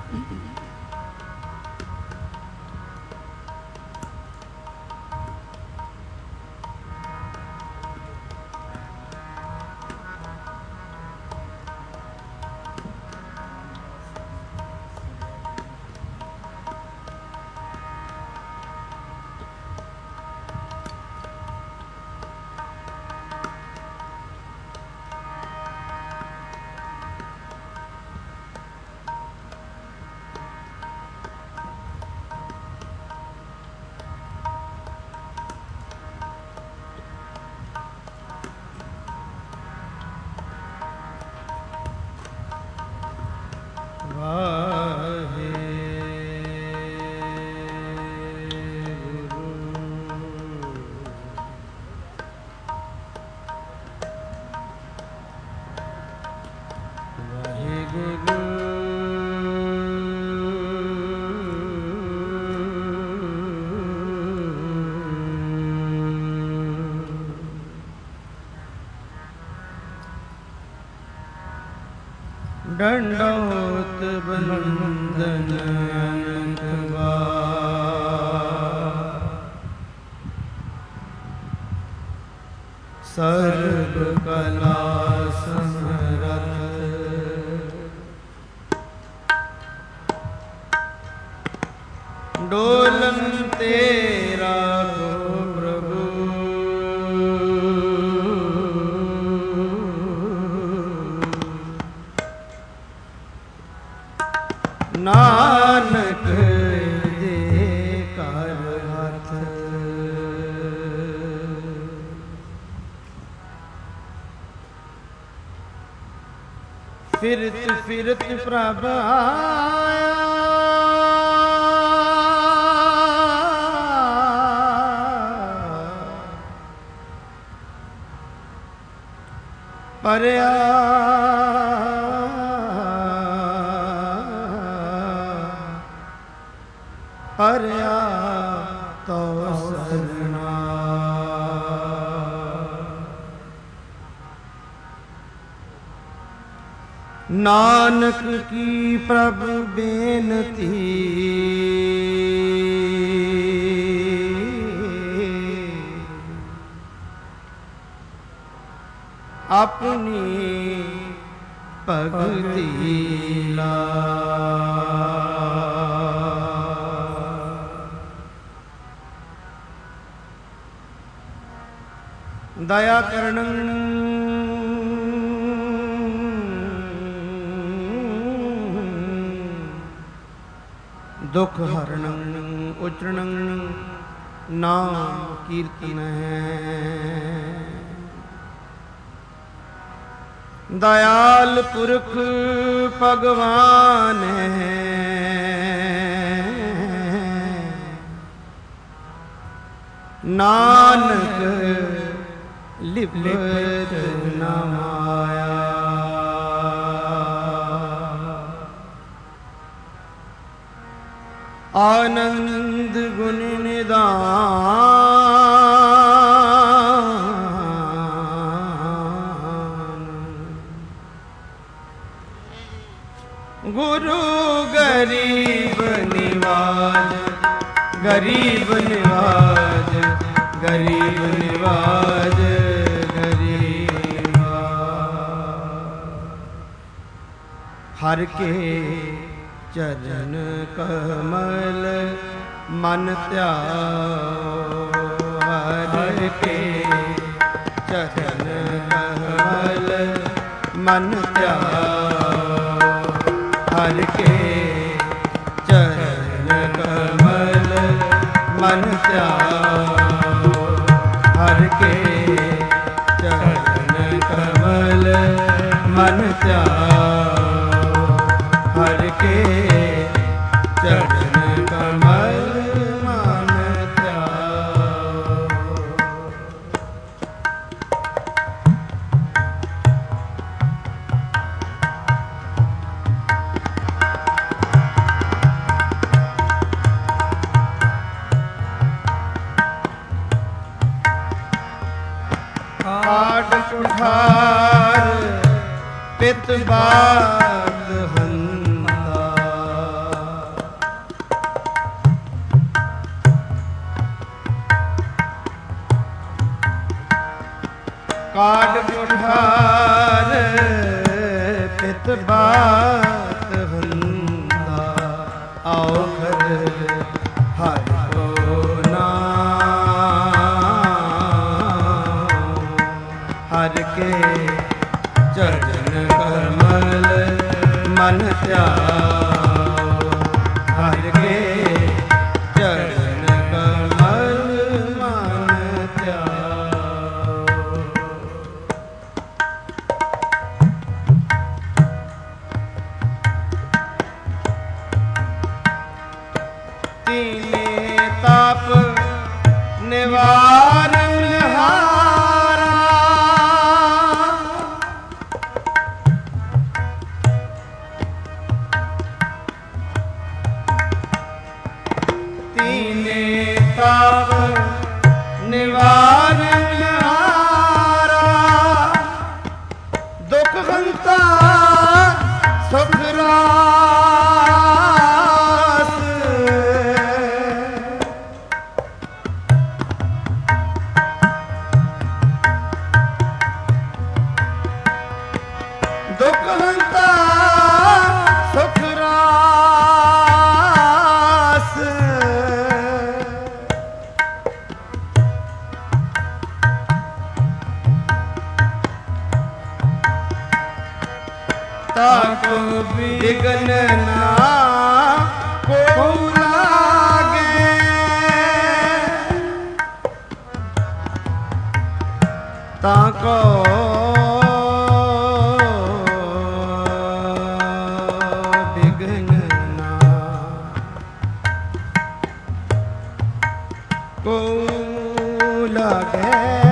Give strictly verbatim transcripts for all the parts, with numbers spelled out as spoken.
दंडोत बंदन अनंत बार, सर्व कला समरथ, डोलन तेरा गो प्रभु, नानक दे कर हाथ। फिरत फिरत प्रभ आया, परया परया तो सरना। नानक की प्रभु बेनती, अपनी भगति ला। दया करणं दुख हरणं उचरणं नाम कीर्तन है। दयाल पुरख भगवान है, नानक लिपट न माया। आनंद गुण निदान, गुरु गरीब निवाज, गरीब निवाज, गरीब निवाज, गरीब निवाज। हर के चरण कमल मन ध्याओ, हर के चरण कमल मन ध्याओ, हर के चरण कमल मन ध्याओ, हर के चरण कमल मन ध्याओ, हर के चरण कमल मन ध्याओ। काट कुठार पित बात हंता, ਹਰ ਕੇ ਚਰਨ ਕਮਲ ਮਨ ਧਿਆਓ। ਤੀਨੇ ਤਾਪ ਨਿਵਾਰਨ ਹਾਰਾ, ਤੀਨੇ ਤਾਪ ਨਿਵਾਰਨ ਹਾਰਾ, ਦੁਖ ਹੰਤਾ ਸੁਖ ਰਾਸ, ਦੁਖ ਹੰਤਾ ਸੁਖ ਰਾਸ, ਤਾਕੋ ਬਿਗਨ ਨਾ ਕੋ ਲਾਗੇ, ਤਾਕੋ ਬਿਗਨ ਨਾ ਕੋ ਲਾਗੇ,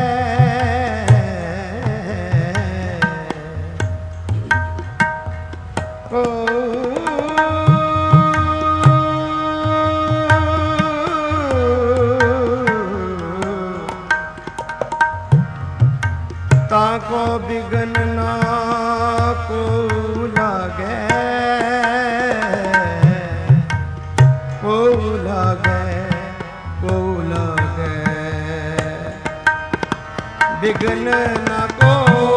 ताको बिगन ना को लागे, को लागे, को लागे, बिगन ना को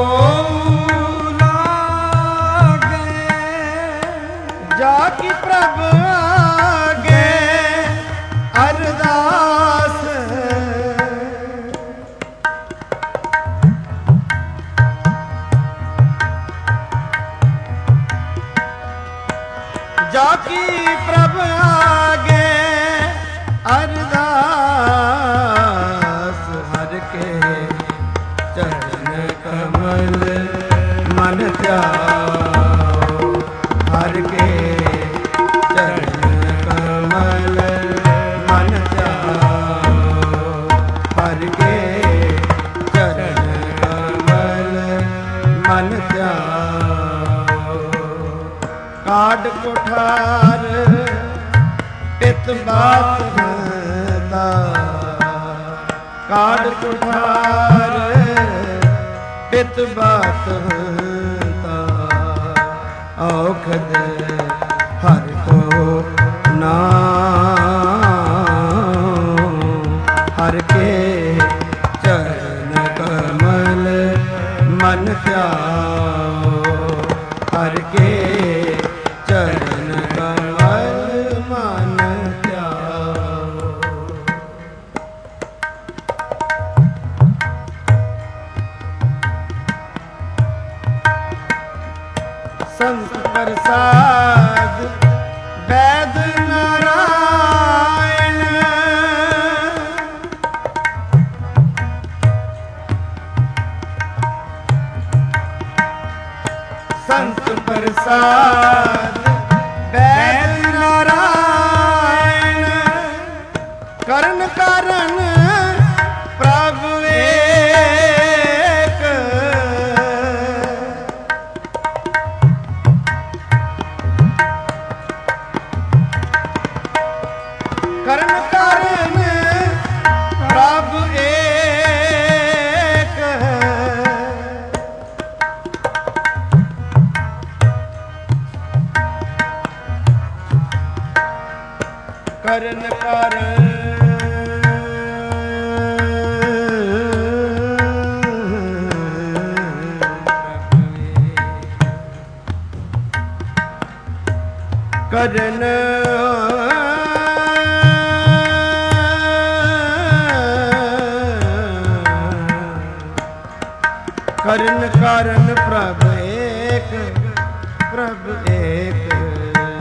लागे, जाकी प्रभ आगे अरदास, जाकी प्रभ आगे अरदास, हर के चरण कमल मन ध्याओ, हर के चरण कमल मन ध्याओ, हर के चरण कमल मन ध्याओ। काड कोठार पित बात हता, काड कोठार पित बात हता, औखद हर को नाम, हर के चरण कमल मन ध्याओ, हर के चरण कमल मन ध्याओ। संत प्रसाद वैद नारायण, संत प्रसाद वैद नारायण, करण कारण प्रभ एक, करण कारण प्रभ एक, करण कारण करण करण कारण प्रभ एक, प्रभ एक,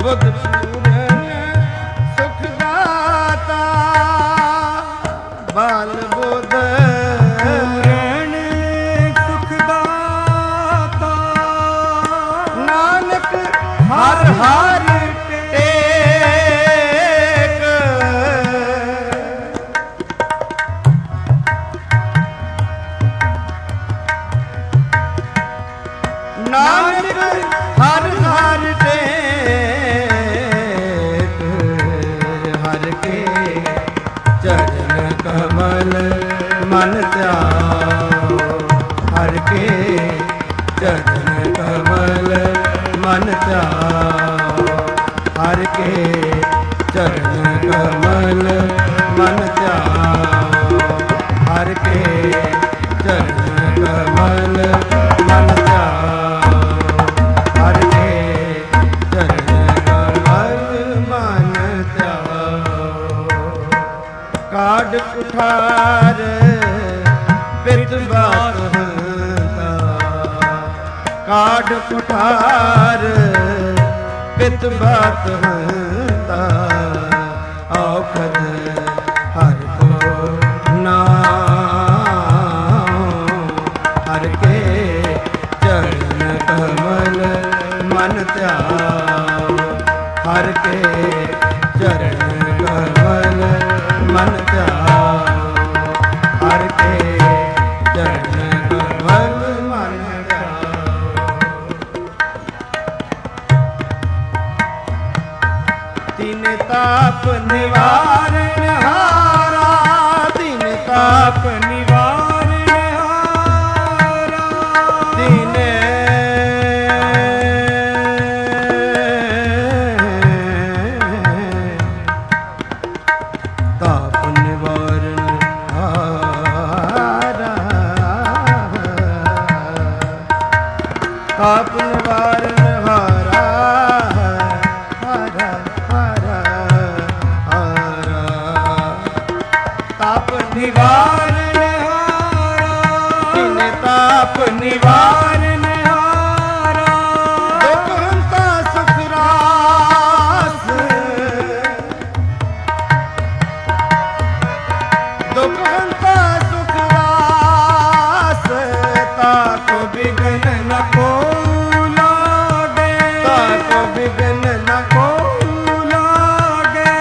ਬੁੱਧ ਪੂਰਨ ਸੁਖ ਦਾਤਾ ਬਾਲ ਬੁੱਧ ਪੂਰਨ ਸੁਖ ਦਾਤਾ ਨਾਨਕ ਹਰ ਹਰ ਟੇਕ ਨਾਨਕ ਹਰ ਹਰ ਟੇਕ ਹਰ ਕੇ ਚਰਨ ਕਮਲ ਮਨ ਧਿਆਓ ਹਰ ਕੇ ਚਰਨ ਕਮਲ ਮਨ ਧਿਆਓ ਹਰ ਕੇ ਚਰਨ ਕਮਲ ਮਨ ਧਿਆਓ ਹਰ ਕੇ ਚਰਨ ਕਮਲ ਮਨ ਧਿਆਓ ਹਰ ਕੇ ਚਰਨ ਕਮਲ ਮਨ ਧਿਆਓ ਕਾਢ ਕੁਠਾਰ ਪਿਤ ਬਾਤ ਹੰਤਾ ਕਾਢ ਕੁਠਾਰ ਪਿਤ ਬਾਤ ਹੰਤਾ ਔਖਦ ਹਰ ਕੋ ਨਾਮ ਹਰ ਕੇ ਚਰਨ ਕਮਲ ਮਨ ਧਿਆਓ ਹਰ ਕੇ ਚਰਨ ਕਮਲ ਮਨ ਧਿਆਓ ਹਰ ਕੇ ਚਰਨ ਕਮਲ ਮਨ ਧਿਆਓ ਤਿਨ ਤਾਪ ਨਿਵਾਰਨ ਹਾਰਾ ਤਿਨ ਤਾਪ ਨਿਵਾਰਨ ਹਾਰਾ ਤਿਨ ਤਾਪ ਨਿਵਾਰਨ ਹਾਰਾ ਤਾਪ ਨਿਵਾਰਨ ਹਾਰਾ ਹਾਰਾ ਹਾਰਾ ਹਾਰਾ ਤਾਪ ਨਿਵਾਰਨ ਹਾਰਾ ਤਿਨ ਤਾਪ ਨਿਵਾਰਨ ਹਾਰਾ ਦੁਖ ਹੰਤਾ ਸੁਖ ਰਾਸ ਦੁਖ ਹੰਤਾ ਸੁਖ ਰਾਸ ਤਾਕੋ ਬਿਗਨ ਨ ਕੋ ਲਾਗੇ ਤਾਕੋ ਬਿਗਨ ਨ ਕੋ ਲਾਗੇ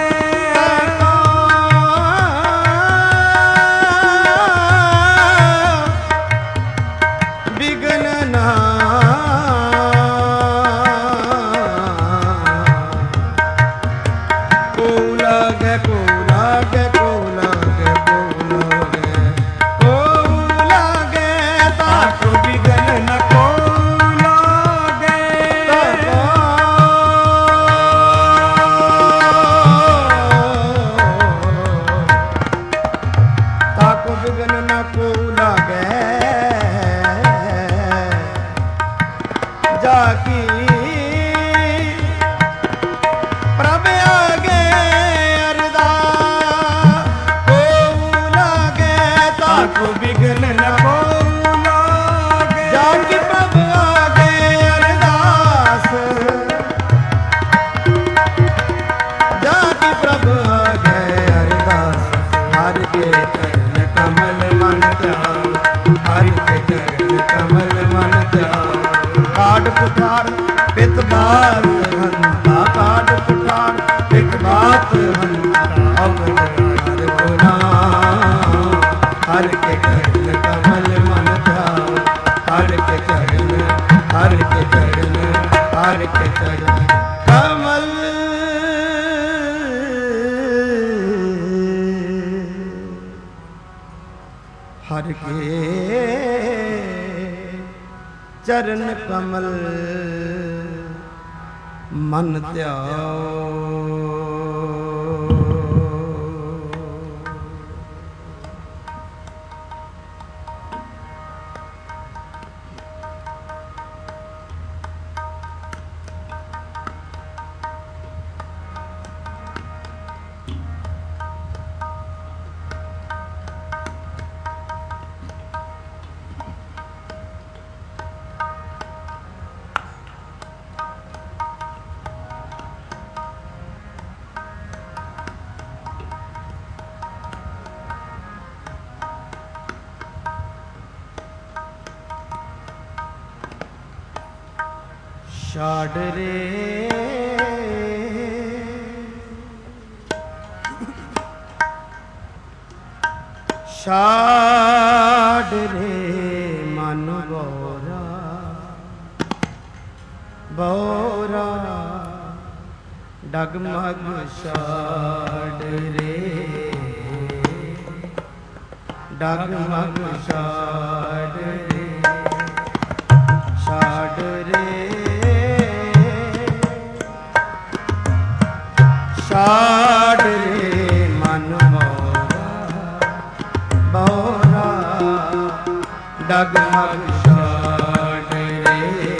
ਬਿਗਨ ਨਾ ਕੋ ਲਾਗੇ ਕੋ ਲਾਗੇ ਕੋ ਲਾਗੇ ਕੋ ਲਾਗੇ ਕੋ ਲਾਗੇ ਤਾਕੋ ਬਿਗਨ ਨ ਕੋ ਲਾਗੇ ਤਾਕੋ ਬਿਗਨ ਨ ਕੋ ਲਾਗੇ ਜਾ ਕੀ ਪ੍ਰਭ ਆਗੇ ਅਰਦਾ ਕੋ ਲਾਗੇ ਤਾਕੋ ਬਿਗਨ ਨ ਕੋ ਲਾਗੇ ਜਾ ਕੀ ਪ੍ਰਭ ਆਗੇ ਅਰਦਾਸ ਜਾ ਕੀ ਪ੍ਰਭ ਆਗੇ ਅਰਦਾਸ ਹਰ ਕੇ ਚਰਨ ਕਮਲ ਮਨ ਧਿਆਓ ਹਰ ਕੇ ਚਰਨ ਕਮਲ ਮਨ ਧਿਆਓ ਕਾਢ ਕੁਠਾਰ ਪਿਤ ਬਾਤ ਹੰਤਾ ਕਾਢ ਕੁਠਾਰ ਪਿਤ ਬਾਤ ਹੰਤਾ ਅਵਰ ਹਰ ਕੋ ਨਾਮ ਹਰ ਕੇ ਚਰਨ ਕਮਲ ਮਨ ਧਿਆਓ ਹਰ ਕੇ ਚਰਨ ਹਰ ਕੇ ਚਰਨ ਹਰ ਕੇ ਚਰਨ ਕਮਲ ਹਰ ਕੇ ਚਰਨ ਕਮਲ ਮਨ ਧਿਆਓ ਛਾੜ ਰੇ ਛਾੜ ਰੇ ਮਨ ਬੋਰਾ ਬੋਰਾ ਡਗਮਗ ਛਾੜ ਰੇ ਡਗਮਗ ਛਾੜ ਰੇ ਛਾੜ ਰੇ ਛਾੜ ਰੇ ਮਨ ਬੋਰਾ ਡਗਮਗ ਛਾੜ ਰੇ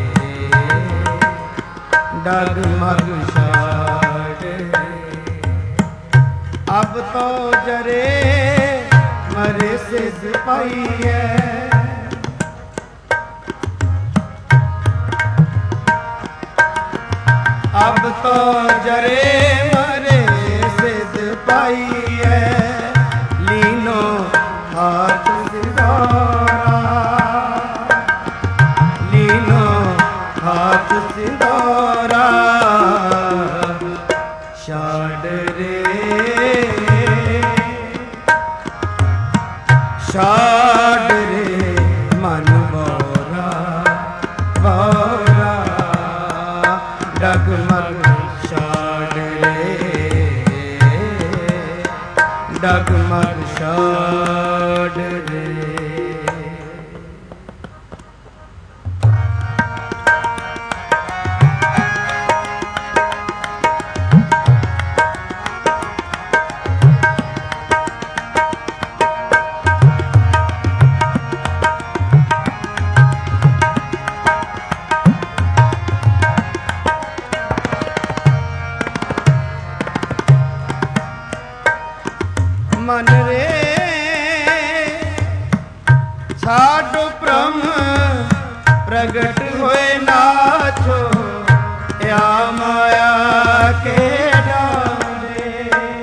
डगमग छाड़ अब तो जरे मरे सिद्ध पाई है अब तो जरे मरे सिद्ध पाई है लीनो हाथ सिंदूरा लीनो हाथ सिंदूरा छाड़ रे छाड़ रे मन बोरा बोरा डगमग छाड़ रे डगमग छाड़ रे मन रे छाड़ो ब्रह्म प्रगट होए नाचो या माया के डाले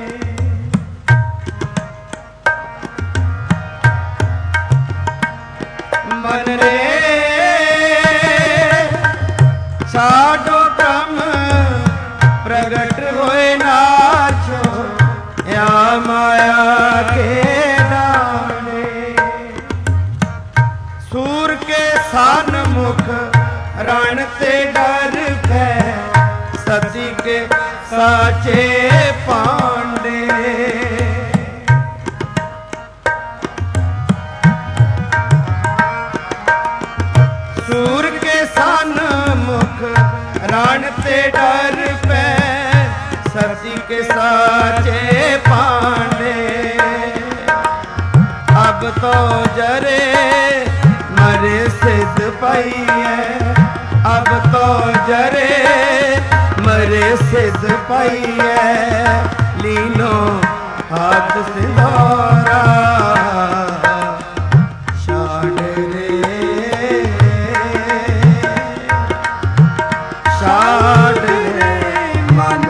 मन रे छाड़ो ब्रह्म प्रगट होए नाचो या माया के डाले सूर के सान मुख रण ते डर है सती के साचे पांडे सूर के सान मुख रण ते डर पे सती के साचे पांडे अब तो जरे मरे सिद्ध पाई है अब तो जरे मरे सिद्ध पाई है लीनो हाथ सिंदूरा छाड़ रे छाड़ रे मन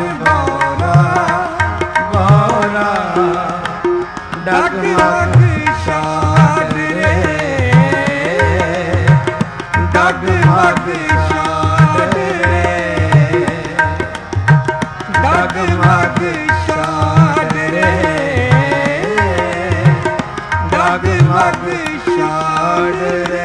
डगमग छाड़ रे डगमग छाड़ रे डगमग छाड़ रे डगमग छाड़ रे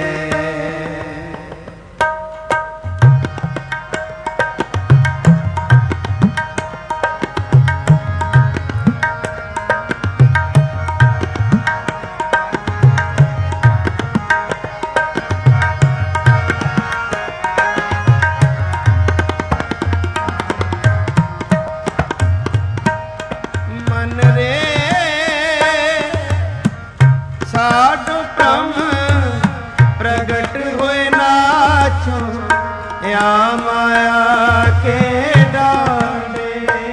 छाड़ ब्रह्म प्रगट होए नाचो या माया के डाले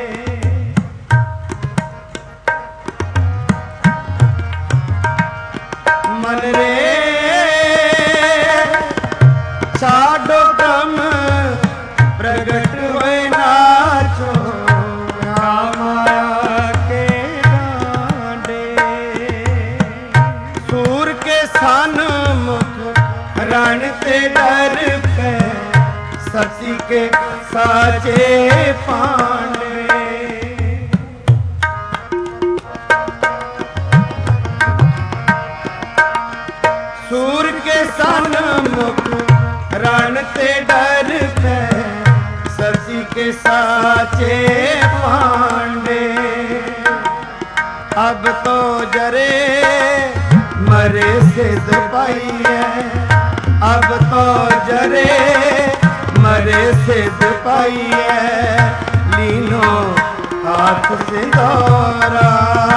मन रे छाड़ ब्रह्म प्रगट होए नाचो या माया के डाले सूर के सान मुख रण ते डर पे के साचे पांडे। सूर के सन्मुख रण ते डर पे सती के साचे पांडे। अब तो जरे मरे सिद्ध पाइए, अब तो जरे मरे सिद्ध पाइए, लीनो हाथ सिंदूरा,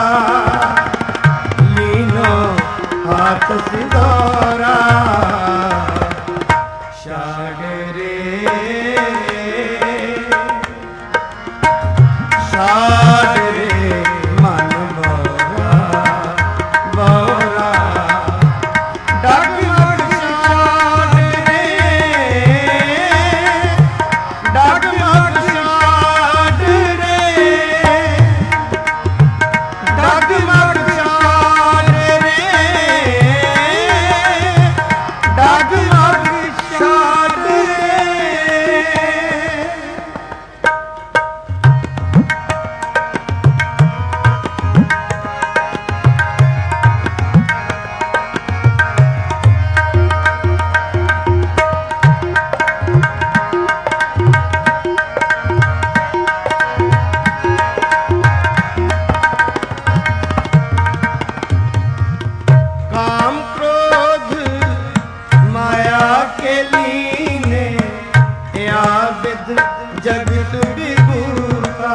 लीनो हाथ सिंदूरा। शागरे शागरे मन बोरा बोरा, डगमग शाड रे, डगमग शाड रे, डगमग शाड रे, डगमग शाड रे। काम क्रोध माया के लीने, या विद जगत विभूता।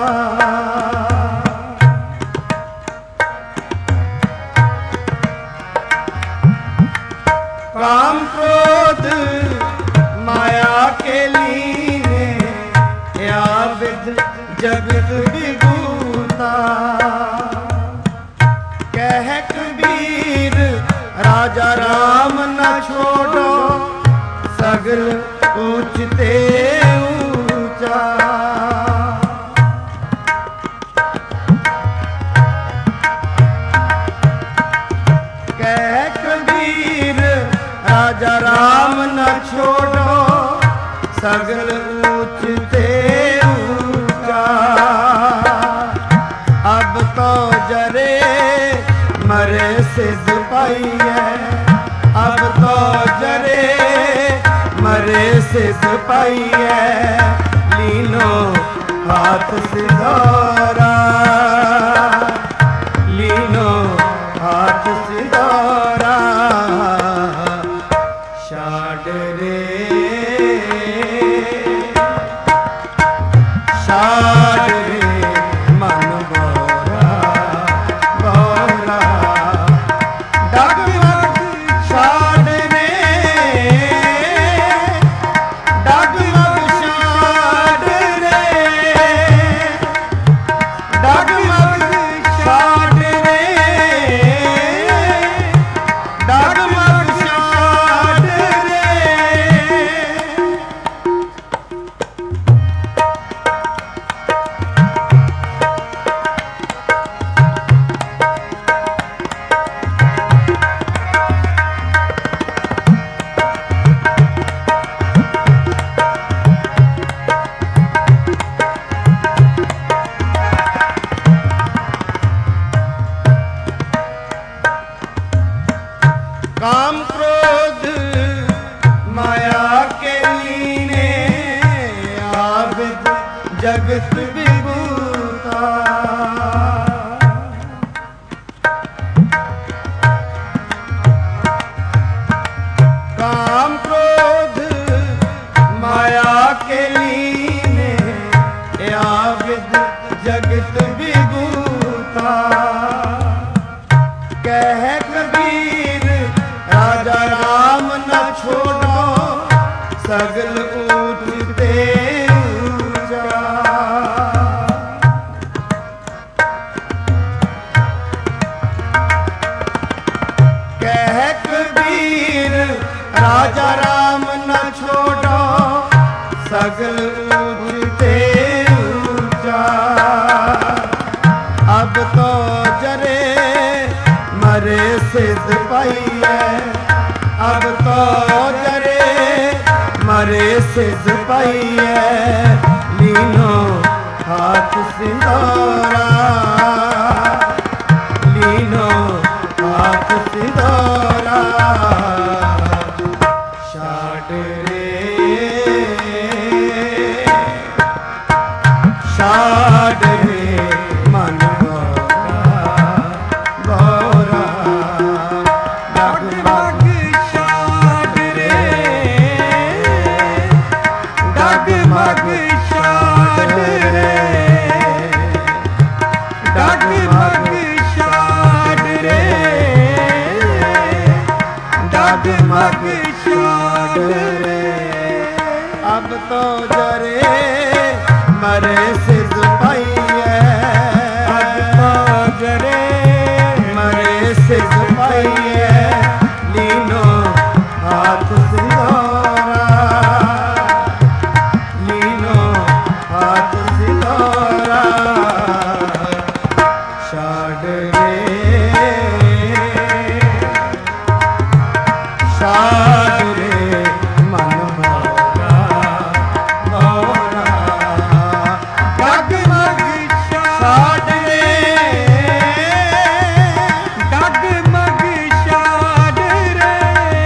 काम क्रोध माया के लीने, या विद जगत विभूता। कह कबीर राजा राम न छोड़ो, सगल ऊंचते ऊंचा। कह कबीर राजा राम न छोड़ो, सगल ऊंचते ऊंचा। अब तो जरे मरे सिद्ध पाइए, अब तो जरे मरे सिद्ध पाइए, लीनो हाथ सिंदूरा, लीनो हाथ सिंदूरा। शाड रे शाड रे मन बोरा बोरा, डगमग शाड रे, डगमग शाड रे, डगमग शाड रे, डगमग शाड रे। काम क्रोध माया के लीने, आविद जगत विभूता। काम क्रोध माया के लीने, आविद जगत विभूता। कह कबीर राजा राम न छोड़ो, सगल ऊंचते ऊंचा। कह कबीर राजा राम न छोड़ो, सगल ऊंचते ऊंचा। अब तो जरे मरे सिद्ध पाइए, अब तो जरे मरे सिज पाइए लीनो हाथ सिंदूरा लीनो हाथ सिंदूरा छाड़ रे छाड़ रे मन गौरा डगमग छाड़ रे डगमग छाड़ रे डगमग छाड़ रे डगमग छाड़ रे अब तो जरे मरे सिज पाइए अब तो जरे मरे सिज पाइए लीनो हाथ सिंदूरा लीनो हाथ सिंदूरा छाड़ रे छाड़ रे मन मोरा मोरा डगमग छाड़ रे डगमग छाड़ रे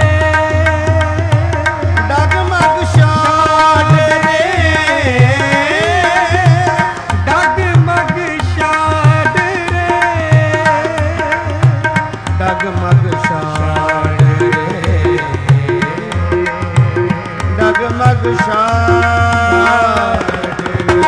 डगमग छाड़ रे डगमग छाड़ रे डगमग छाड़ रे डगमग छाड़ रे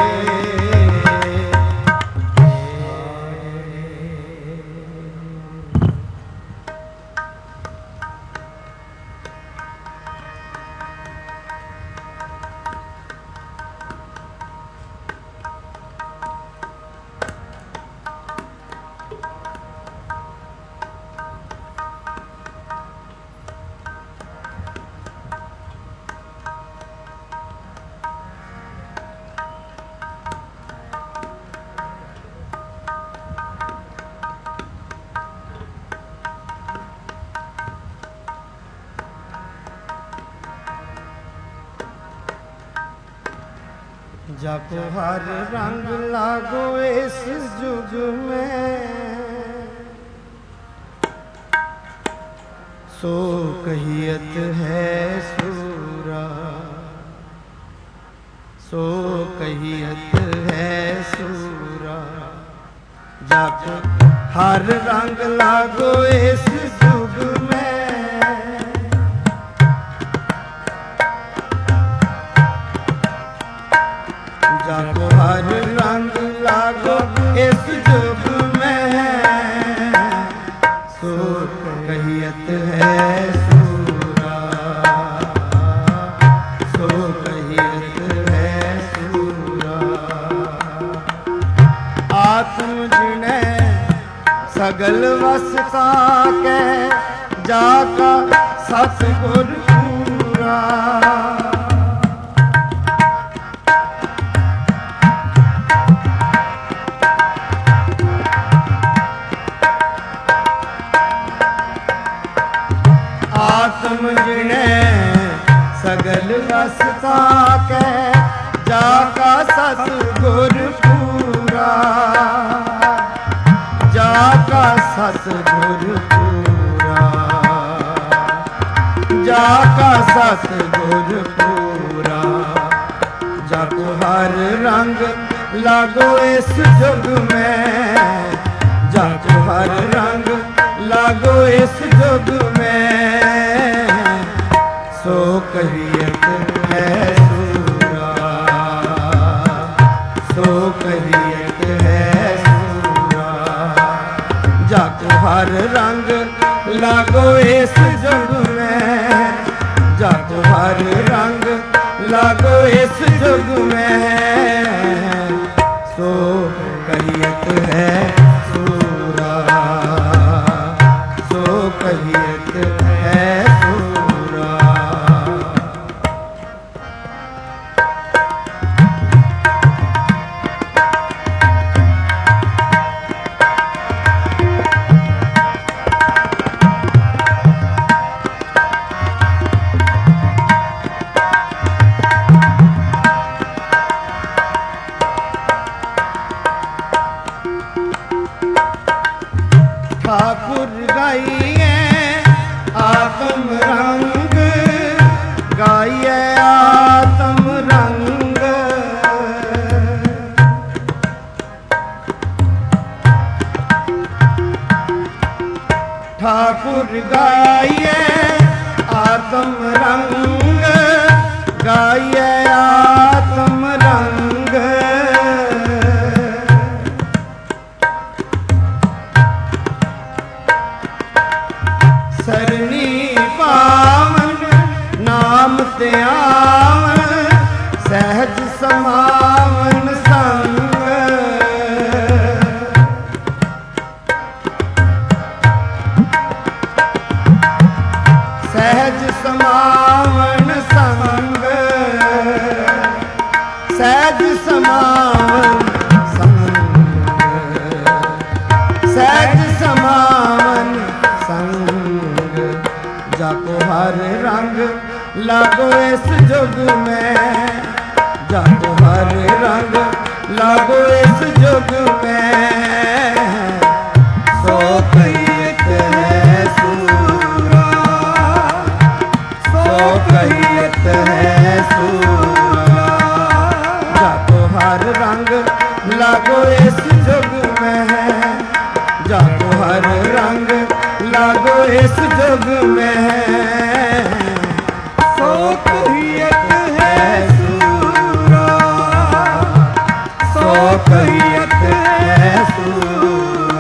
जब हर रंग लागो इस जुग में सो कहियत है सूरा सो कहियत है सूरा जब हर रंग लागो इस जुग में जब हर रंग लागो इस जुग में सो कहियत है सूरा सो कहियत है सूरा आत्म जिने सगल वस का के जाका सतगुर पूरा आत्म जिने सगल वसता के जाका सतगुर पूरा जाका सतगुर पूरा जाका सतगुर पूरा जब हर रंग लागो इस जुग में जब हर रंग लागो इस जुग में सो कहियत है सूरा सो कहियत है सूरा जब हर रंग लागो इस जुग में जब हर रंग लागो इस जुग में सो कहियत है सूरा सो कहियत है सूरा गाइए आत्म रंग, गाइए आत्म रंग। सरनी पावन नाम ते आवन, सहज समावन संग। सहज समावन संग, सहज समावन संग, सहज समावन संग। जाको हर रंग लागो इस जुग में, जाको हर रंग लागो इस जुग में। सो कहियत है सूरा, सो कहियत है सूरा। जाको हर रंग लागो इस जुग में, जाको हर रंग लागो इस जुग में। सो कहियत है सूरा, सो कहियत है सूरा।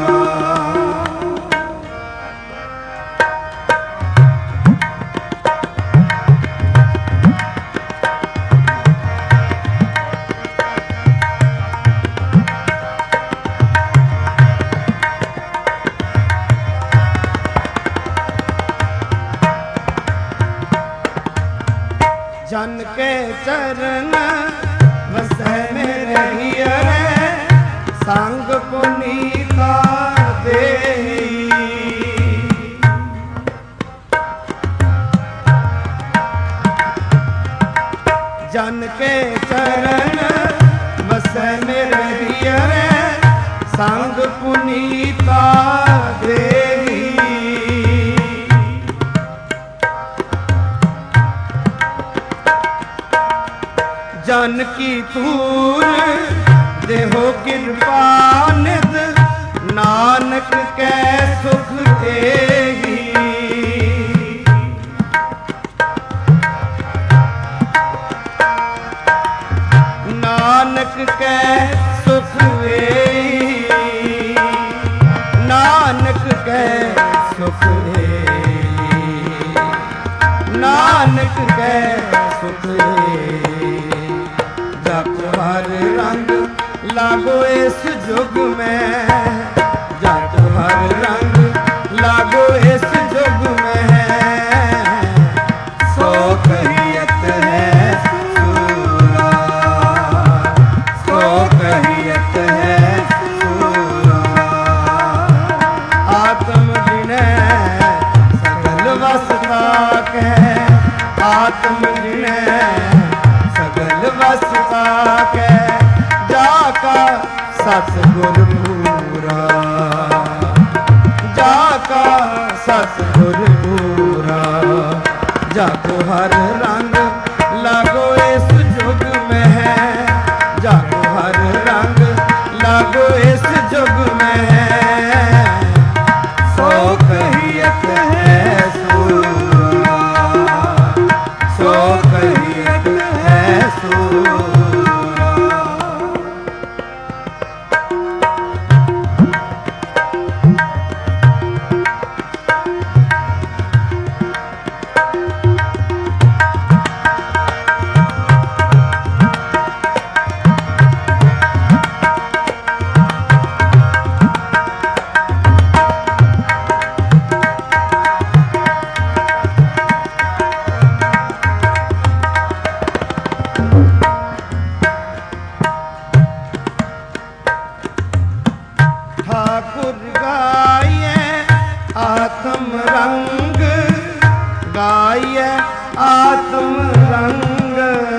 जन के चरण वसै मेरे हियरे, संग पुनीता देही। जन के चरण वसै मेरे हियरे, संग पुनीता देही। जन की तूर देहो कृपा निध, नानक कै सुख देही। नानक कै सुख देही, नानक कै सुख देही, नानक कै सुख देही। जाको हर रंग लागो इस जुग में, जाको हर रंग लागो इस जुग में। सो कहियत है सूरा, सो कहियत है सूरा। आत्म जिने सकल वसता कह, आत्म जिने सकल वसता के। जाका सतगुर पूरा, जाका सतगुर पूरा। जाको हर रंग लागो इस जुग में है, जाको हर रंग लागो इस जुग में है। सो कहियत है सूरा, सो कहियत है सूरा। ठाकुर गाइए आत्म रंग, गाइए आत्म रंग।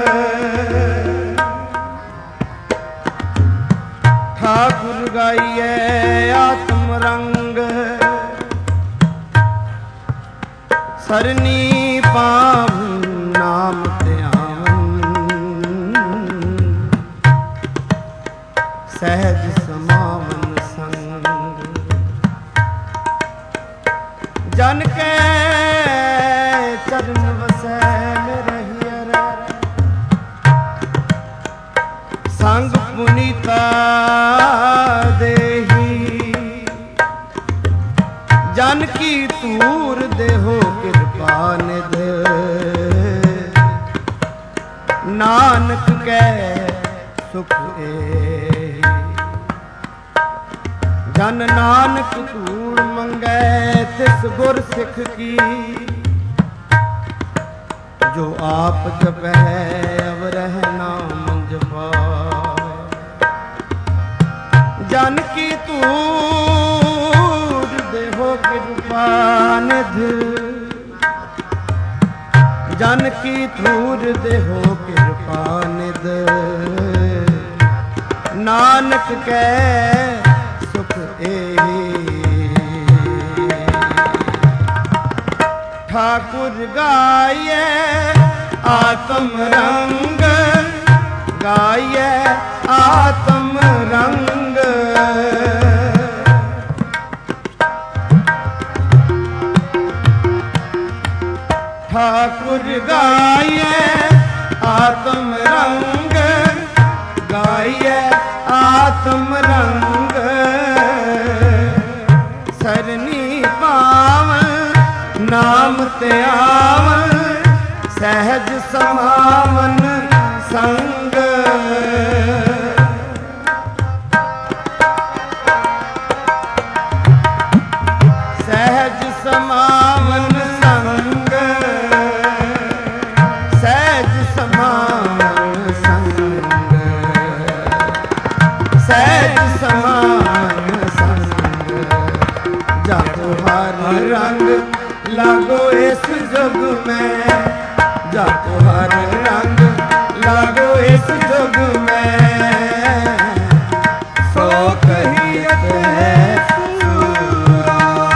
ठाकुर गाइए आत्म रंग, सरनी पावन नाम ते आवन। सहज समावन संग, जन के ਤੂਰ ਦੇਹੋ ਕਿਰਪਾ ਨਿਧ ਨਾਨਕ ਕੈ ਸੁਖ ਏ ਜਨ ਨਾਨਕ ਧੂੜ ਮੰਗੈ ਤਿਸ ਗੁਰ ਸਿੱਖ ਕੀ ਜੋ ਆਪ ਜਪੈ ਅਵਰਹਿ ਨਾਮ ਜਪਾ ਜਨ ਕੀ ਧੂੜ ਦੇਹੋ ਕਿਰਪਾ ਨਿਧ ਜਨ ਕੀ ਧੂੜ ਦੇਹੋ ਕਿਰਪਾ ਨਿਧ ਨਾਨਕ ਕੈ ਸੁਖ ਏ ਠਾਕੁਰ ਗਾਇਐ ਆਤਮ ਰੰਗ ਗਾਇਐ ਆਤਮ ਰੰਗ ਠਾਕੁਰ ਗਾਇਐ ਆਤਮ ਰੰਗ ਗਾਇਐ ਆਤਮ ਰੰਗ ਸਰਨੀ ਪਾਵਨ ਨਾਮ ਧਿਆਵਨ ਸਹਿਜ ਸਮਾਵਨ ਸੰਗ ਸਹਿਜ ਸਮਾਵਨ ਸੰਗ ਸਹਿਜ ਸਮਾਵਨ ਸੰਗ ਸਹਿਜ ਸਮਾਵਨ ਸੰਗ ਜਾਤੋ ਹਰ ਰੰਗ ਲਾਗੋ ਇਸ ਜੁਗ ਮੈਂ ਜਾਤੋ ਹਰ ਰੰਗ ਲਾਗੋ ਇਸ ਜੁਗ ਮੈਂ ਸੋ ਕਹੀਅਤ ਹੈ ਸੂਰਾ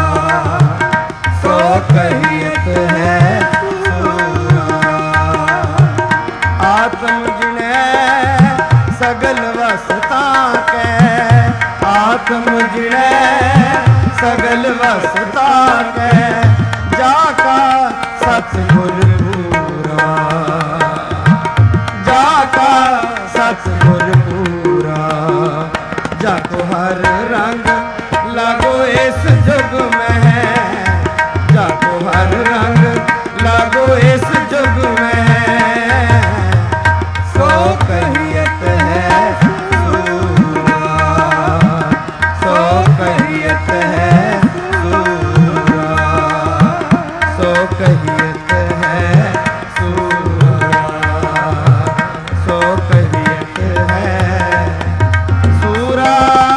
ਸੋ ਕਹੀਅਤ ਹੈ ਸੂਰਾ ਆਤਮ ਜਿਣੈ ਸਗਲ ਵਸਤਾ ਕੈ ਆਤਮ ਜਿਣੈ ਸਗਲ ਵਸਤਾ ਕੈ ਜਾ ਕਾ ਸਤਿਗੁਰ ਪੂਰਾ ਜਾ ਕਾ ਸਤਿਗੁਰ ਪੂਰਾ ਜਾ ਕੋ ਹਰ ਰੰਗ ਲਾਗੋ ਇਸ ਜੁਗ ਮੈਂ ਜਾ ਕੋ ਹਰ ਰੰਗ ਲਾਗੋ ਇਸ ਜੁਗ ਮੈਂ ਸੋ ਕਹੀਅਤ ਹੈ ਸੂਰਾ ਸੋ ਕਹੀਅਤ ਹੈ ਸੂਰਾ ਸੋ ਕਹੀਅਤ ਹੈ ਸੂਰਾ ਸੋ ਕਹੀਅਤ ਹੈ ਸੂਰਾ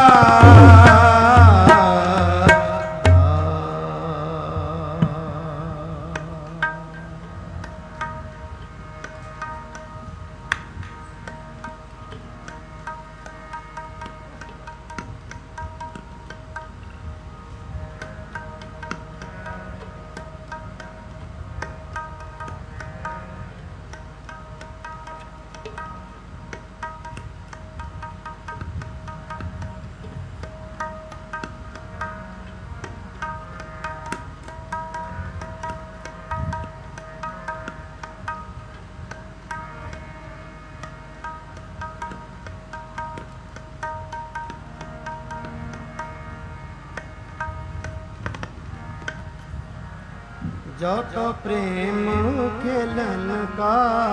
जो तो प्रेम खेलन का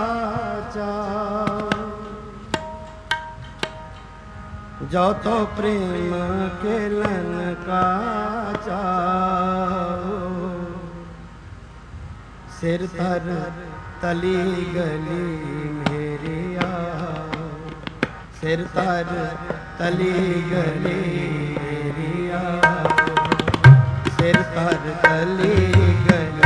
चाव जो तो प्रेम खेलन का चाव सिर तर तली गली मेरी आओ सिर तर तली गली मेरी आओ सिर तर तली गली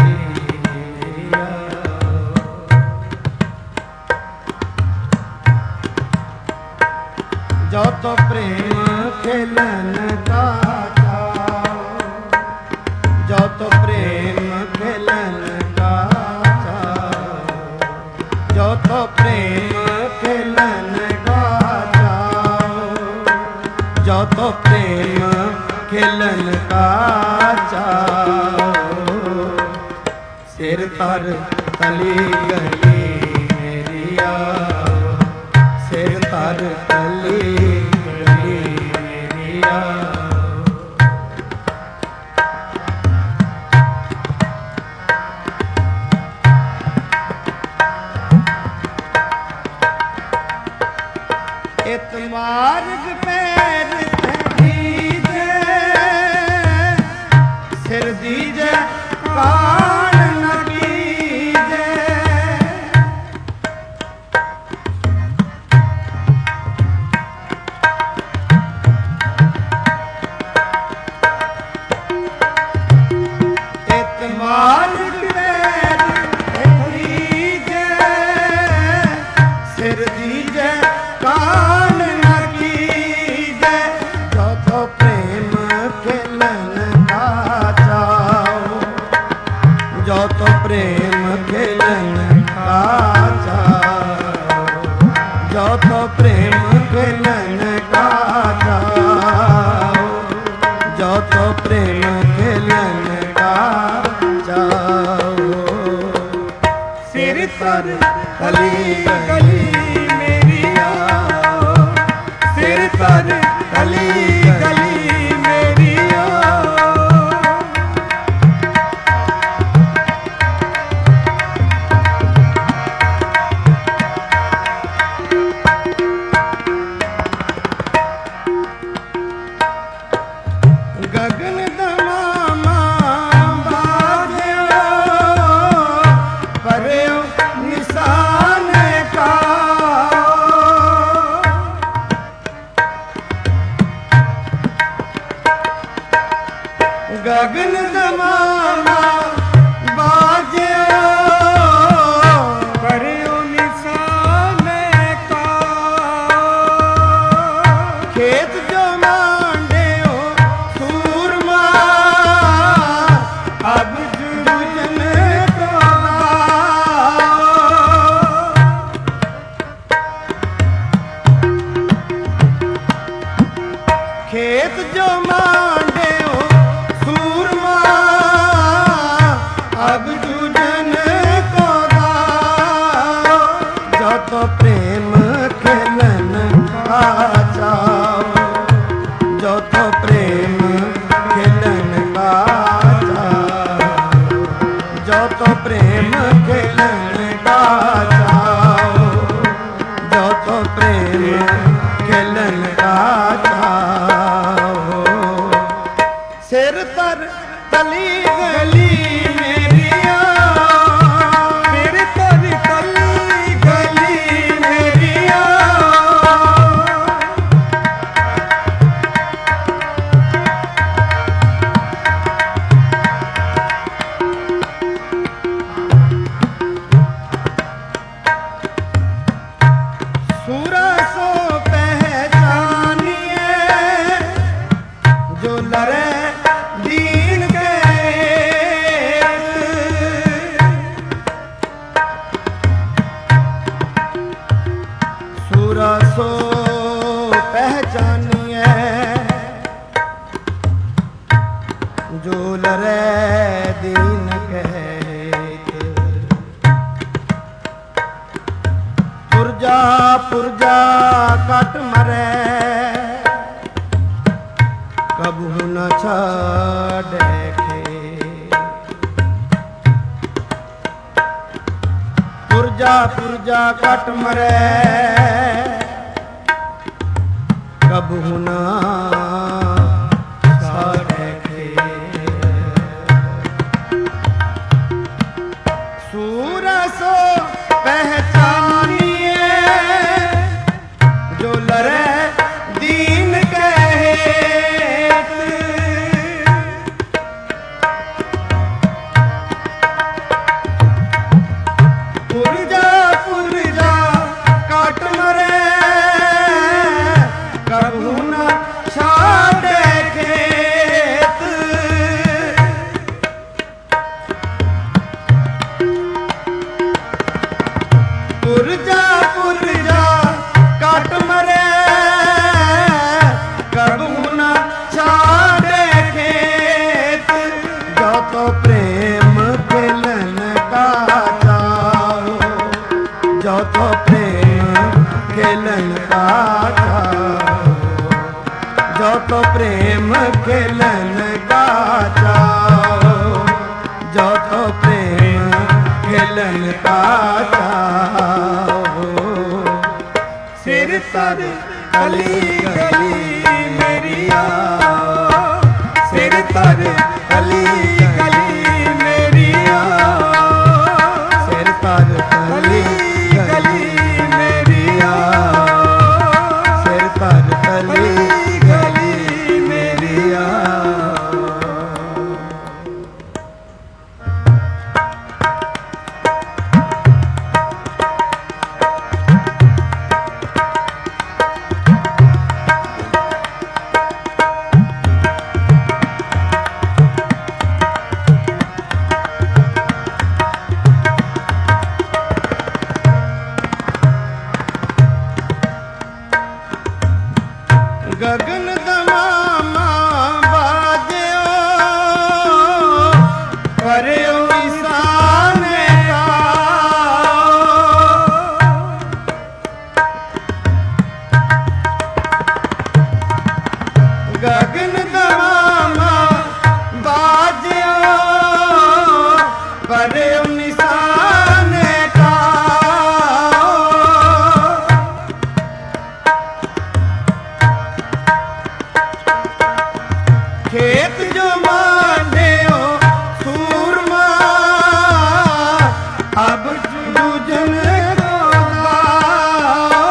जो तो प्रेम खेलन का चाव जो तो प्रेम खेलन का चाव जो तो प्रेम खेलन का चाव जो तो प्रेम खेलन का चाव सिर तर तली गली मेरी आओ सिर तर तली गली मेरी आओ ਇਤ ਮਾਰਗ ਪੈਰ ਦੀਜੇ ਸਿਰ ਦੀਜੇ ਕਾਣ ਨ ਕੀਜੇ ਇਤ ਮਾਰਗ ਪੈਰ ਦੀਜੇ ਸਿਰ ਦੀਜੇ ਕਾਣ ਨ ਕੀਜੇ ਜੋ ਤੋ ਪ੍ਰੇਮ ਖਿਲਨ ਕਾ ਚਾਓ ਜੋ ਤੋ ਪ੍ਰੇਮ ਖਿਲਨ ਕਾ ਚਾਓ ਜੋ ਤੋ ਪ੍ਰੇਮ ਖਿਲਨ ਕਾ ਚਾਓ ਜੋ ਤੋ ਪ੍ਰੇਮ ਖਿਲਨ ਕਾ ਚਾਓ ਸਿਰ ਤਰ ਕਲੀ ਕਲੀ ਸਿਰ ਤਰ ਕਲੀ ਕਲੀ ਮੇਰੀਓ ਗਗਨ ਦਮਾਮਾ ਬਾਜਿਓ ਪਰਿਓ ਨਿਸ਼ਾਨ ਕਾ ਗਗਨ ਦਮਾਮਾ ਬਾਜਿਓ ਕਰਿਓ ਨਿਸ਼ਾਨ ਕਾ ਖੇਤ ਜੋ ਮਾਂਡਿਓ ਸੂਰਮਾ ਅਬ ਜੁਜਨ ਕੋ ਖੇਤ ਜੋ ਮਾਂਡਿਓ ਸੂਰਮਾ ਅਬ ਜੁਜਨ ਕੋ ਦਾਓ ਜੋ ਤੋ ਪ੍ਰੇਮ ਖਿਲਨ ਕਾ ਚਾਓ ਜੋ ਤੋ ਪ੍ਰੇਮ ਖਿਲਨ ਕਾ ਚਾਓ ਜੋ ਤੋ ਪ੍ਰੇਮ ਖਿਲਨ ਕਾ ਚਾਓ ਜੋ ਤੋ ਪ੍ਰੇਮ ਖਿਲਨ ਕਾ ਚਾਓ ਸਿਰ ਤਰ ਤਲੀ ਗਲੀ ਮੇਰੀਆਂ ਸਿਰ ਤਰ ਕਲੀ ਗਲੀ ਮੇਰੀਆਂ ਸੂਰਾ ਸੋ ਪਹਿਚਾਨੀਏ ਜੋ ਲਰੇ ਦੀਨ ਕੇ ਸੂਰਾ ਸੋ ਪਹਿਚਾਨੀਏ ਜੋ ਲਰੇ ਦੀਨ ਕੇ ਪੁਰਜਾ ਪੁਰਜਾ ਕਟ ਮਰੇ ਕਬੂ ਨ ਛਾੜੇ ਖੇ ਪੁਰਜਾ ਪੁਰਜਾ ਕਟ ਮਰੇ ਕਬੂ ਨ ਛਾੜੇ ਖੇ ਸੂਰਾ ਸੋ ਪਹਿਚਾਨੀਏ ਜੋ ਲਰੇ ਦੀਨ ਕਹਿਤ ਪੁਰਜਾ ਪੁਰਜਾ ਕਾਟ ਮਰੇ ਕਬੂ ਨ ਛਾੜੇ ਖੇਤ ਪੁਰਜਾ ਪੁਰਜਾ ਕਾਟ ਮਰੇ ਕਬੂ ਨ ਛਾੜੇ ਖੇਤ ਜੋ ਤੋ ਪ੍ਰੇਮ ਖਿਲਨ ਕਾ ਚਾਓ ਜੋ ਤੋ ਪ੍ਰੇਮ ਖਿਲਨ ਕਾ ਚਾਓ ਜੋ ਤੋ ਪ੍ਰੇਮ ਖਿਲਨ ਕਾ ਚਾਓ ਜੋ ਤੋ ਪ੍ਰੇਮ ਖਿਲਨ ਕਾ ਚਾਓ ਸਿਰ ਤਰ ਕਲੀ ਗਲੀ ਮੇਰੀਆ ਸਿਰ ਧਰ ਕਲੀ ਗਲੀ ਮੇਰੀਆ ਸਿਰ ਧਰ ਕਲੀ ਗਲੀ ਮੇਰੀਆ ਸਿਰ ਧਰ ਕਲੀ ਗਲੀ ਮੇਰੀਆ ਗਗਨ ਦਮਾਮਾ ਬਾਜਿਓ ਕਰਿਓ ਇਸਾਨੇ ਗਾਓ ਗਗਨ ਦਮਾਮਾ ਬਾਜਿਓ ਕਰਿਓ ਨਿਸ਼ਾਨੇ ਖੇਤ ਜੋ ਮਾਂਡਿਓ ਸੂਰਮਾ ਅਬ ਜੂਜਨ ਕੋ ਗਾਓ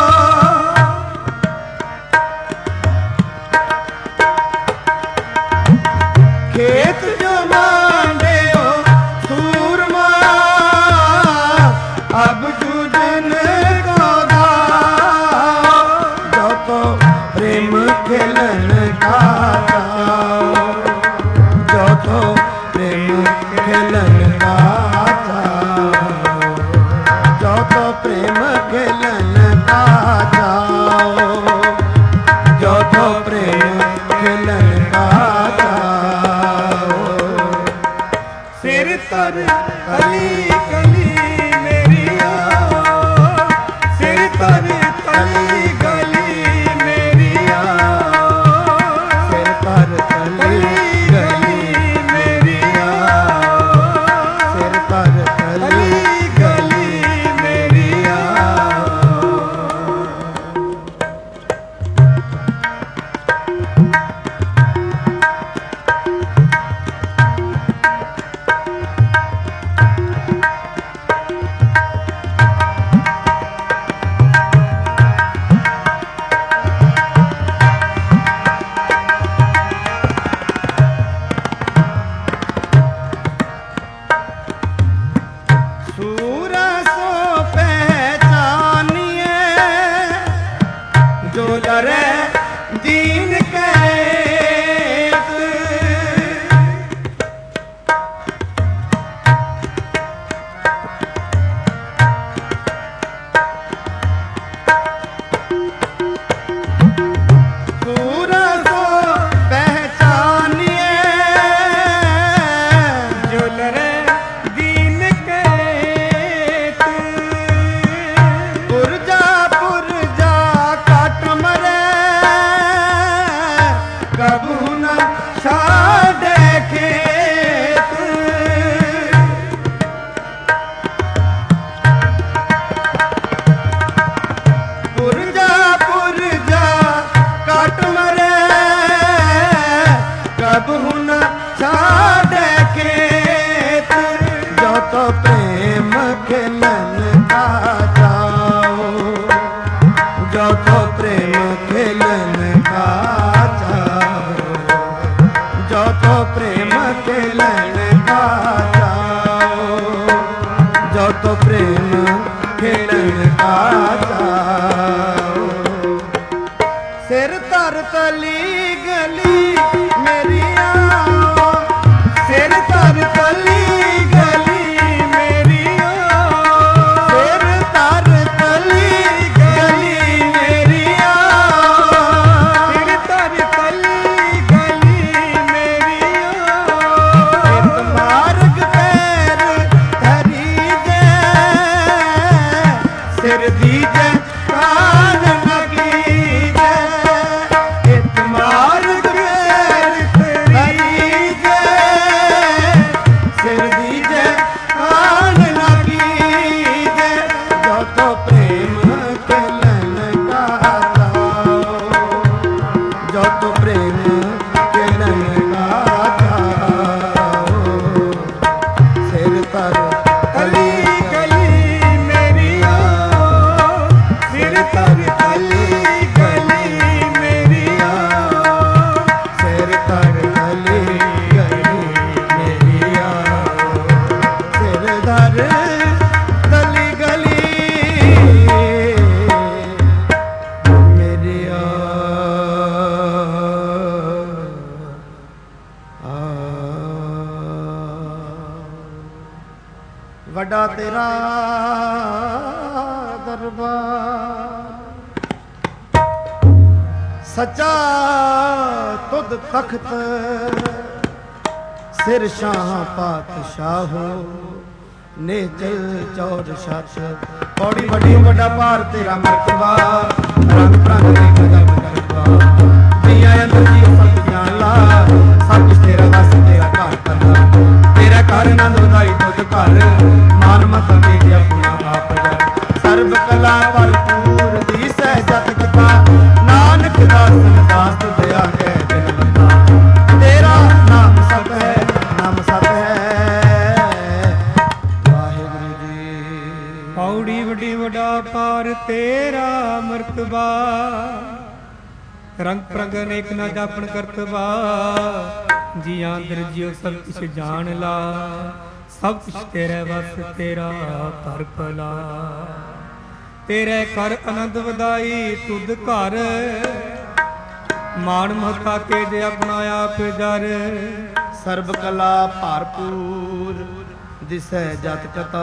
ਖੇਤ ਜੋ ਮਾਂਡਿਓ ਸੂਰਮਾ ਅਬ ਜੂਜਨ ਕੋ ਗਾਓ ਜੋ ਤੋ ਪ੍ਰੇਮ ਖੇਲਨ ਕਾ ਜੋ ਤੋ ਪ੍ਰੇਮ ਖੇਲਨ ਕਾ ਜੋ ਤੋ ਪ੍ਰੇਮ ਖੇਲਨ ਕਾ ਜਾਓ ਜੋ ਤੋ ਪ੍ਰੇਮ ਖੇਲਨ ਕਾ ਜਾਓ ਸਿਰ ਧਰ ਕਲੀ ਕਲੀ ਮੇਰੀਆ ਸਿਰ ਧਰ ਕਲੀ ਗਲੀ ਮੇਰੀਆ ਸਿਰ ਧਰ ਕਲੀ ਗਲੀ ਮੇਰੀਆ ਸਿਰ ਧਰ ਕਲੀ ਗਲੀ ਮੇਰੀਆ ਸੂਰਾ ਸੋ ਪਹਿਚਾਨੀਏ ਜੋ ਲਰੇ ਦੀਨ ਕੈਤ ਸੂਰਾ ਸੋ ਪਹਿਚਾਨੀਏ ਜੋ ਲਰੇ ਦੀਨ ਕੇਤ ਪੁਰਜਾ ਪੁਰਜਾ ਕੱਟ ਮਰੇ ਕਬੂ ਨ ਛਾੜੇ ਖੇਤ ਪੁਰਜਾ ਪੁਰਜਾ ਕੱਟ ਮਰੇ ਕਬੂ ਨ ਛਾੜੇ ਖੇਤ ਜੋ ਤੋ ਪ੍ਰੇਮ ਖੇਲਨ ਕਾ ਜਾਓ ਜੋ ਤੋ ਪ੍ਰੇਮ ਖੇਲਨ ਕਾ ਜਾਓ ਜੋ ਤੋ ਪ੍ਰੇਮ ਖੇਲਨ ਕਾ ਜਾਓ ਜੋ ਤੋ ਪ੍ਰੇਮ ਖੇਲਨ ਕਾ ਜਾਓ ਸਿਰ ਧਰ ਤਲੀ ਗਲੀ ਮੇਰੀਆ ਸਿਰ ਧਰ ਕਲੀ ਗਲੀ ਮੇਰੀਆ ਸਿਰ ਧਰ ਤਲੀ ਗਲੀ ਮੇਰੀਆ ਸਿਰ ਧਰ ਕਲੀ ਗਲੀ ਮੇਰੀਆ ਇਤ ਮਾਰਗ ਪੈਰ ਧਰੀ ਜੇ ਸਿਰ ਦੀਜੇ ਕਾਨ ਲਗੀ ਜੇ ਇਤ ਮਾਰਗ ਪੈਰ ਵੱਡਾ ਤੇਰਾ ਦਰਬਾਰ, ਸੱਚਾ ਤੁਧ ਤਖਤ ਸਿਰ ਸ਼ਾਹ ਪਾਤਸ਼ਾਹੋ, ਨੇਚਲ ਚੌਰ ਛੱਤ। ਪੌੜੀ ਵੱਡੀ ਵੱਡਾ ਭਾਰ ਤੇਰਾ ਮਰਤਬਾ, ਰੰਗ ਭਰੰਗ ਦੇ ਗਜਬ ਕਰਵਾ, ਜੀਆਂ ਅੰਦਰ ਜੀ ਸਭ ਜਾਣ ਲਾ, ਸਭ ਕੁਛ ਤੇਰਾ ਵਸ ਤੇਰਾ ਘਰ ਕਰਦਾ, ਤੇਰਾ ਘਰ ਆਨੰਦ ਵਧਾਈ ਤੁਧ ਘਰ, ਮਾਨ ਮਤ ਮੇਰੀ ਆਪਣਾ ਆਪ ਜਰ, ਸਰਬ ਕਲਾ ਭਰਪੂਰ ਦੀ ਸਹਿ ਜਤ ਕਥਾ, ਨਾਨਕ ਦਾਸਨ ਦਾਸ ਤੁਧ ਆਗੇ ਬਿਨ ਬੰਦਾ, ਤੇਰਾ ਨਾਮ ਸਤ ਹੈ ਨਾਮ ਸਤ ਹੈ। ਵਾਹਿਗੁਰੂ ਜੀ। ਪੌੜੀ ਵੱਡੀ ਵੱਡਾ ਪਾਰ ਤੇਰਾ ਮਰਤਬਾ, ਰੰਗ ਪ੍ਰੰਗ ਅਨੇਕ ਨਾ ਜਾਪਣ ਕਰਤਬਾ, ਜੀਆਂ ਅੰਦਰ ਜਿਉ ਸਭ ਕੁਛ ਜਾਣ ਲਾ, ਸਭ ਕੁਛ ਤੇਰੇ ਵਸ ਤੇਰਾ ਘਰ ਭਲਾ, ਤੇਰੇ ਘਰ ਆਨੰਦ ਵਧਾਈ ਤੁਧ ਘਰ, ਮਾਣ ਮਹਤਾ ਕੇ ਜੇ ਆਪਣਾ ਆਪ ਜਰ, ਸਰਬ ਕਲਾ ਭਰਪੂਰ ਦਿਸੈ ਜਤ ਕਥਾ,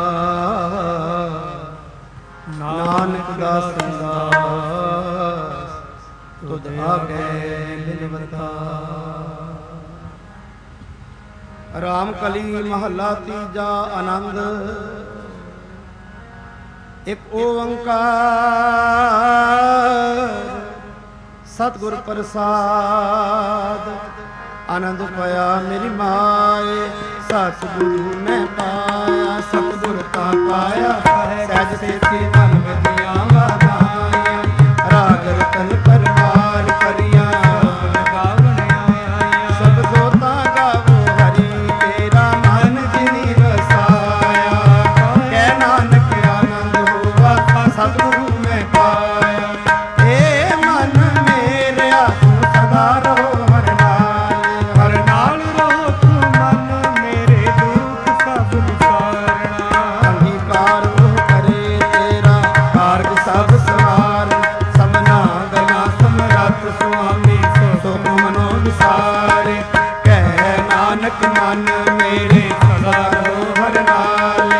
ਨਾਨਕ ਦਾਸ ਦਾਸ ਤੁਧ ਆਗੇ ਬਿਨਵੰਤਾ। ਰਾਮ ਕਲੀ ਮਹੱਲਾ ਤੀਜਾ। ਆਨੰਦ। ਇੱਕ ਓੰਕਾਰ ਸਤਿਗੁਰ ਪ੍ਰਸਾਦ, ਆਨੰਦ ਪਾਇਆ ਮੇਰੀ ਮਾਏ, ਸਤਿਗੁਰੂ ਨੇ ਪਾਇਆ, ਸਤਿਗੁਰ ਤਾ ਪਾਇਆ, ਸਹਿਜ ਸੇਤੀ ਮਨ ਵਧੀਆਂ ਵਾਧਾਈਆਂ, ਰਾਗ ਰਤਨ ਪਰਵਾਰ ਕਰੀਆਂ, ਗਾਵਣ ਆਇਆ, ਸਭ ਸੋਤਾ ਗਾਵੋ ਹਰੀ, ਤੇਰਾ ਮਨ ਜਿਨੀ ਵਸਾਇਆ, ਕਹਿ ਨਾਨਕ ਆਨੰਦ ਹੋਵਾ, ਸਤਿਗੁਰੂ ਮੈਂ ਪਾਇਆ, ਏ ਮਨ ਮੇਰਿਆ ਤੂੰ ਸਦਾ ਰਹੋ ਹਰ ਨਾਲ, ਹਰ ਨਾਲ ਰਹੋ ਤੂੰ ਮਨ ਮੇਰੇ, ਦੁੱਖ ਸਭ ਵਿਸਾਰਣਾ, ਅੰਗੀਕਾਰ ਉਹ ਕਰੇ ਤੇਰਾ ਕਾਰਜ ਸਭ ਸਵਾਰ, ਸਮਨਾ ਗਲਾ ਸਮਰੱਥ ਸੁਆਮੀ, ਸੁਖ ਮਨੋ ਵਿਸਾਰੇ, ਕਹਿ ਨਾਨਕ ਮਨ ਮੇਰੇ ਸਦਾ ਰਹੋ ਹਰ ਨਾਲ,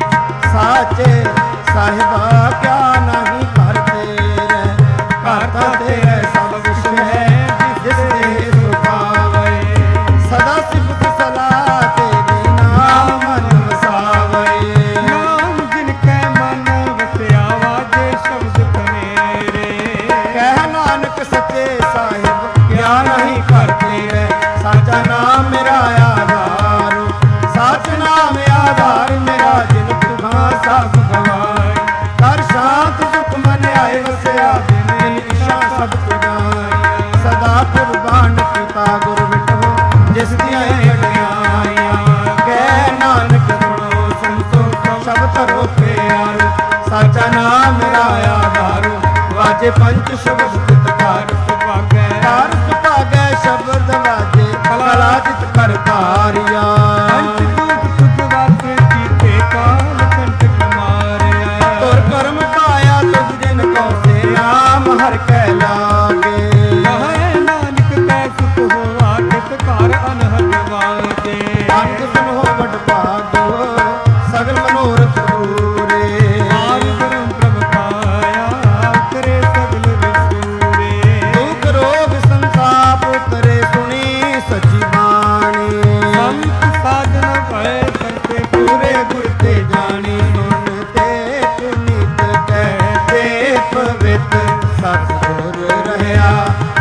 ਸਾਚੇ ਸਾਹਿਬਾ ਕਿਆ ਨਹੀਂ ਘਰ ਤੇਰੇ, ਘਰ ਤਾਂ ਤੇਰੇ ਸਭ ਕੁਛ ਹੈ, ਜਿਸ ਦੇ ਸੁਖ ਆਵੇ, ਸਦਾ ਸਿਫਤ ਸਲਾਹ ਤੇਰੀ, ਨਾਮ ਮਨ ਵਸਾਵੇ, ਨਾਮ ਜਿਨ ਕੈ ਮਨ ਵਸਿਆ, ਵਾਜੇ ਸ਼ਬਦ ਕਨੇਰੇ, ਕਹਿ ਨਾਨਕ ਸੱਚੇ ਸਾਹਿਬ ਕਿਆ ਨਹੀਂ ਘਰ ਤੇਰੇ, ਸਾਚਾ ਨਾਮ ਮੇਰਾ ਆਧਾਰ, ਸੱਚ ਨਾਮ ਆਧਾਰ ਮੇਰਾ, ਜਿਨ ਤੁਹਾਂ ਸਭ ਗਵਾਏ, ਕਰ ਸ਼ਾਂਤ ਸੁਖ ਮਨ ਆਏ ਵਸਿਆ, ਬਿਨ ਇਛਾ ਸਭ ਤੁਜਾਈ, ਸਦਾ ਕੁਰਬਾਨ ਕੀਤਾ ਗੁਰ ਵਿਟੋ, ਜਿਸ ਦੀਆਂ ਵਡਿਆਈਆਂ, ਕਹਿ ਨਾਨਕ ਸੁਣੋ ਸੰਤੋ ਸਭ ਧਰੋ ਪਿਆਰ, ਸਾਚਾ ਨਾਮ ਮੇਰਾ ਆਧਾਰ, ਵਾਜੇ ਪੰਜ ਸ਼ਬਦ ਤਿਤ ਕਾਰ ਸੁਭਾਗੈ, ਕਾਰ ਸੁਭਾਗੈ ਸ਼ਬਦ ਵਾਜੇ, ਕਲਾ ਜਿਤ ਕਰ ਧਾਰਿਆ, ਪੰਚ ਦੂਤ ਤੁਧ ਵਾਸੇ ਕੀਤੇ, ਕਾਲ ਕੰਟਕ ਮਾਰਿਆ, ਤੁਰ ਕਰਮ ਪਾਇਆ ਤੁਧ ਜਿਨ ਕੋ ਸੇ, ਨਾਮ ਹਰ ਕੈ ਲਾਗੇ, ਕਹੈ ਨਾਨਕ ਤੈ ਸੁਖ ਹੋਆ, ਤਿਸ ਘਰ ਅਨਹਦ ਵਾਜੇ, ਅੰਤ ਸੁਨੋ ਵਡ ਭਾਗੋ, ਸਗਲ ਮਨੋਰਥ ਪੂਰੇ, ਆਰ ਬ੍ਰਹਮ ਪ੍ਰਭ ਪਾਇਆ, ਉਤਰੇ ਸਗਲ ਵਿਸੂਰੇ, ਦੁਖ ਰੋਗ ਸੰਤਾਪ ਉਤਰੇ, ਸੁਣੀ ਸਚੀ ਬਾਣੀ, ਸੰਤ ਸਾਜਨ ਭਏ ਕਰਤੇ ਪੂਰੇ ਗੁਰ ਤੇ ਜਾਣੀ, ਸੁਣ ਤੇ ਪੁਨੀਤ ਕਹਿ ਪਵਿੱਤ, ਸਤਿਗੁਰ ਰਹਿਆ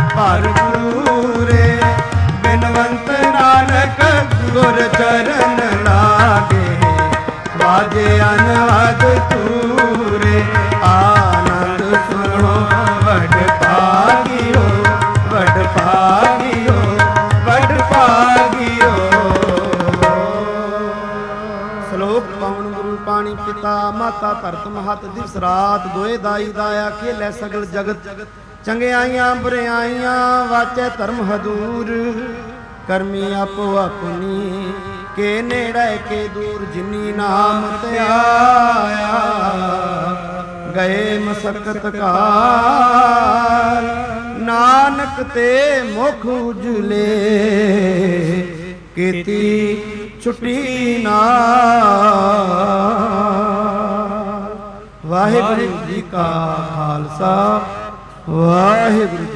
ਭਰਪੂਰੇ, ਬਿਨਵੰਤ ਨਾਨਕ ਗੁਰ ਚਰਨ ਲਾਗੇ, ਵਾਜੇ ਅਨਹਦ ਤੂਰੇ, ਆਨੰਦ ਸੁਣੋ ਵਡ ਭਾਗਿਓ, ਵਡ ਭਾਗਿਓ, ਵਡ ਭਾਗਿਓ। ਸ਼ਲੋਕ ਪਵਨ ਗੁਰੂ ਪਾਣੀ ਪਿਤਾ, ਮਾਤਾ ਧਰਤ ਮਹਤ, ਦਿਵਸ ਰਾਤ ਦੋਏ ਦਾਈ ਦਾਇਆ, ਖੇਲੇ ਸਗਲ ਜਗਤ, ਚੰਗਿਆਈਆਂ ਬੁਰਿਆਈਆਂ, ਵਾਚੈ ਧਰਮ ਹਦੂਰ, ਕਰਮੀ ਆਪੋ ਆਪਣੀ, ਕੇ ਨੇੜੇ ਕੇ ਦੂਰ, ਜਿਨੀ ਨਾਮ ਧਿਆਇਆ, ਗਏ ਮਸਕਤ ਕਾਲ, ਨਾਨਕ ਤੇ ਮੁਖ ਉਜਲੇ, ਕੀਤੀ ਛੁੱਟੀ ਨਾ ਕਾ ਖਾਲਸਾ ਵਾਹਿਗੁਰੂ